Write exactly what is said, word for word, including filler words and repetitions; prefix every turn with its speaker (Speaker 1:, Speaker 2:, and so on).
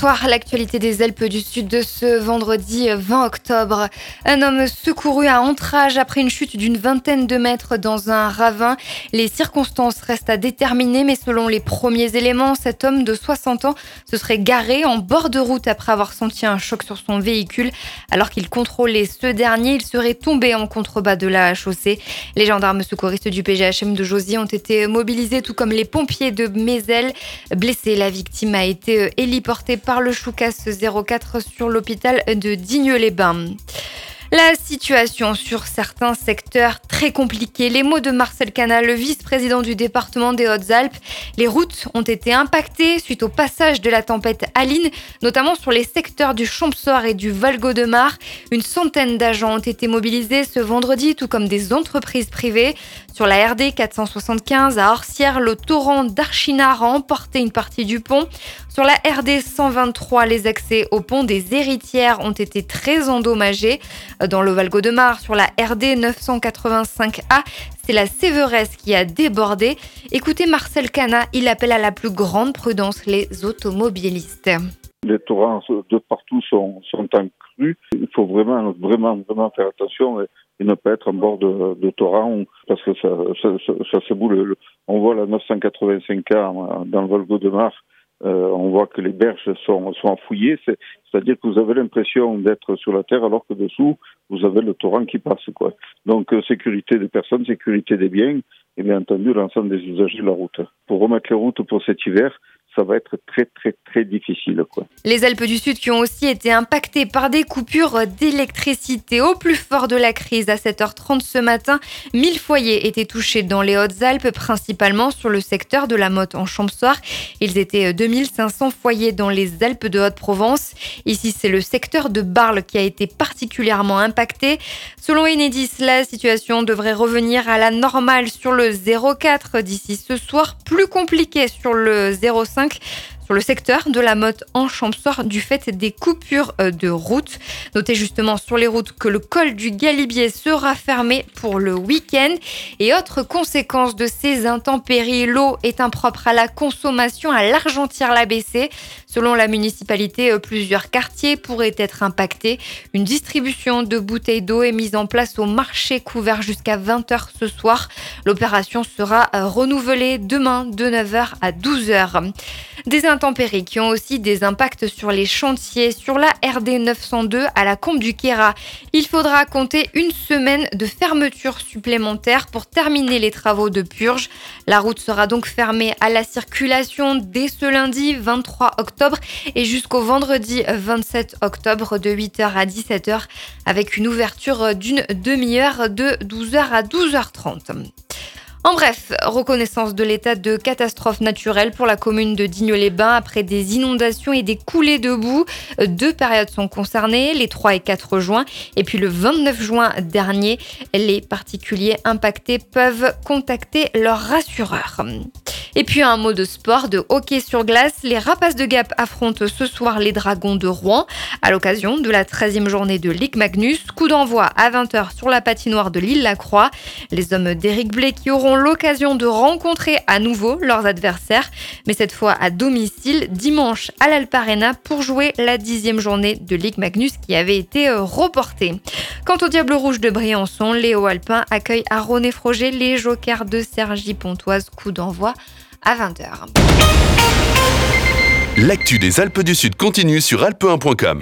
Speaker 1: Bonsoir, l'actualité des Alpes du Sud de ce vendredi vingt octobre. Un homme secouru à Entrage après une chute d'une vingtaine de mètres dans un ravin. Les circonstances restent à déterminer, mais selon les premiers éléments, cet homme de soixante ans se serait garé en bord de route après avoir senti un choc sur son véhicule. Alors qu'il contrôlait ce dernier, il serait tombé en contrebas de la chaussée. Les gendarmes secouristes du P G H M de Jauziers ont été mobilisés, tout comme les pompiers de Mézel. Blessé, la victime a été héliportée par le Choucas zéro quatre sur l'hôpital de Digne-les-Bains. La situation sur certains secteurs très compliquée. Les mots de Marcel Cana, le vice-président du département des Hautes-Alpes. Les routes ont été impactées suite au passage de la tempête Aline, notamment sur les secteurs du Champsaur et du Valgaudemar. Une centaine d'agents ont été mobilisés ce vendredi, tout comme des entreprises privées. Sur la R D quatre cent soixante-quinze à Orsières, le torrent d'Archinard a emporté une partie du pont. Sur la R D cent vingt-trois, les accès au pont des Héritières ont été très endommagés. Dans le Valgaudemar, sur la R D neuf cent quatre-vingt-cinq A, c'est la Séveresse qui a débordé. Écoutez Marcel Cana, il appelle à la plus grande prudence les automobilistes.
Speaker 2: Les torrents de partout sont, sont en crue. Il faut vraiment, vraiment, vraiment faire attention et, et ne pas être en bord de, de torrent parce que ça, ça, ça, ça s'éboule. On voit la neuf cent quatre-vingt-cinq A dans le Valgaudemar. Euh, on voit que les berges sont, sont enfouillées, c'est, c'est-à-dire que vous avez l'impression d'être sur la terre alors que dessous, vous avez le torrent qui passe, quoi. Donc, euh, sécurité des personnes, sécurité des biens et bien entendu l'ensemble des usagers de la route. Pour remettre les routes pour cet hiver, ça va être très, très, très difficile, quoi.
Speaker 1: Les Alpes du Sud qui ont aussi été impactées par des coupures d'électricité. Au plus fort de la crise, à sept heures trente ce matin, mille foyers étaient touchés dans les Hautes-Alpes, principalement sur le secteur de la Motte en Champsaur. Ils étaient deux mille cinq cents foyers dans les Alpes de Haute-Provence. Ici, c'est le secteur de Barle qui a été particulièrement impacté. Selon Enedis, la situation devrait revenir à la normale sur le zéro quatre d'ici ce soir. Plus compliqué sur le zéro cinq. Sur le secteur de la Motte en Champsaur du fait des coupures de route. Notez justement sur les routes que le col du Galibier sera fermé pour le week-end. Et autre conséquence de ces intempéries, l'eau est impropre à la consommation à l'Argentière-l'A B C. Selon la municipalité, plusieurs quartiers pourraient être impactés. Une distribution de bouteilles d'eau est mise en place au marché couvert jusqu'à vingt heures ce soir. L'opération sera renouvelée demain de neuf heures à douze heures. Des intempéries qui ont aussi des impacts sur les chantiers. Sur la R D neuf cent deux à la Combe du Queyras, il faudra compter une semaine de fermeture supplémentaire pour terminer les travaux de purge. La route sera donc fermée à la circulation dès ce lundi vingt-trois octobre et jusqu'au vendredi vingt-sept octobre de huit heures à dix-sept heures avec une ouverture d'une demi-heure de douze heures à douze heures trente. En bref, reconnaissance de l'état de catastrophe naturelle pour la commune de Digne-les-Bains après des inondations et des coulées de boue. Deux périodes sont concernées, les trois et quatre juin. Et puis le vingt-neuf juin dernier, les particuliers impactés peuvent contacter leur rassureur. Et puis un mot de sport, de hockey sur glace. Les Rapaces de Gap affrontent ce soir les Dragons de Rouen à l'occasion de la treizième journée de Ligue Magnus. Coup d'envoi à vingt heures sur la patinoire de l'Île-la-Croix. Les hommes d'Éric Blais qui auront l'occasion de rencontrer à nouveau leurs adversaires, mais cette fois à domicile, dimanche à l'Alp Arena pour jouer la dixième journée de Ligue Magnus qui avait été reportée. Quant au Diable Rouge de Briançon, Léo Alpin accueille à Ronnet-Froger les Jokers de Cergy-Pontoise. Coup d'envoi à vingt heures.
Speaker 3: L'actu des Alpes du Sud continue sur alpe un point com.